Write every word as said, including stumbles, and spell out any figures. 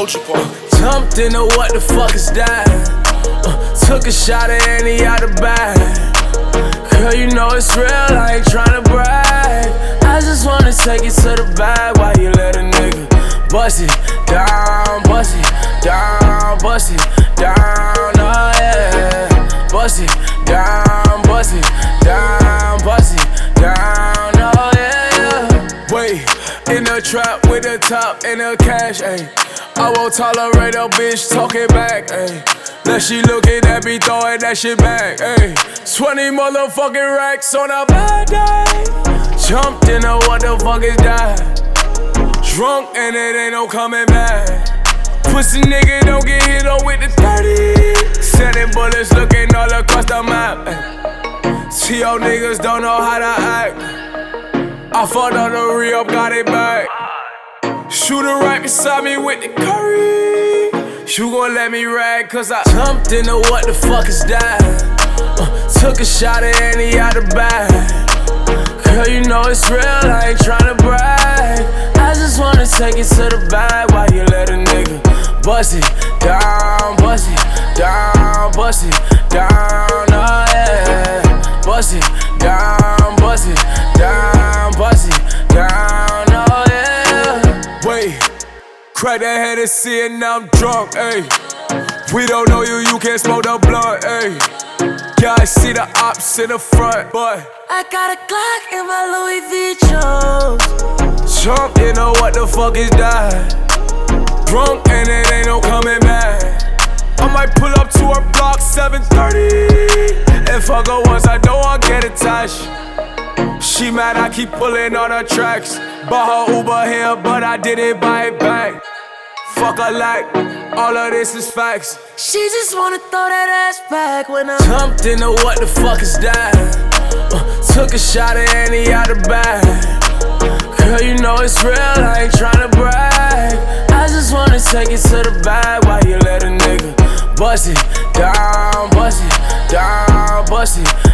Culture Park. Jumped into what the fuck is that? Uh, took a shot at Annie out the bag. Girl, you know it's real, I ain't tryna brag. I just wanna take it to the bag while you let a nigga bust it down, bust it down, bust it down, oh yeah. Bust it down, bust it down, bust it down, oh yeah. Wait, in the trap with the top and the cash, ayy. I won't tolerate a bitch talking back, ayy. That she looking at me throwing that shit back, ayy. twenty motherfucking racks on a bad day. Jumped into what the fuck is that? Drunk and it ain't no coming back. Pussy nigga don't get hit on with the thirty. Sending bullets looking all across the map, ayy. T O niggas don't know how to act. I fucked on the re-up, got it back. Shooter right beside me with the curry. You gon' let me rag cause I jumped into what the fuck is that? Uh, took a shot at Annie out the bag. Girl, you know it's real, I ain't tryna brag. I just wanna take it to the bag while you let a nigga bust it down, bust it down, bust it down, oh yeah. Bust it down, bust it down, bust it down, oh yeah. Wait, crack that Hennessy and now I'm drunk, ayy. We don't know you, you can't smoke the blunt, ayy. Yeah, I see the ops in the front, but I got a Glock in my Louis V Jones. Jump, you know what the fuck is that? Drunk and it ain't no coming back. I might pull up to her block seven thirty and fuck her once I know I'll get attached. She mad I keep pulling on her tracks. Bought her Uber here, but I didn't buy it back. Fuck her like, all of this is facts. She just wanna throw that ass back when I jumped into what the fuck is that? Uh, took a shot at Annie out the bag. Girl, you know it's real, I ain't tryna brag. I just wanna take it to the bag while you let a nigga bust it down, bust it down, bust it